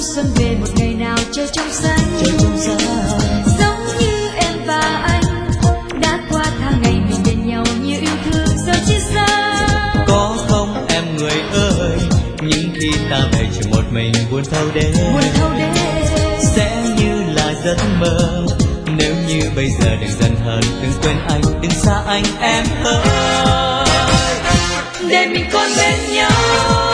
xuân về một ngày nào trời trong xanh, giống như em và anh đã qua tháng ngày mình bên nhau như yêu thương giờ chia xa. Có không em người ơi, những khi ta về chỉ một mình buồn thâu đêm, sẽ như là giấc mơ. Nếu như bây giờ đừng giận hờn, đừng quên anh, đừng xa anh em ơi, để mình còn bên nhau.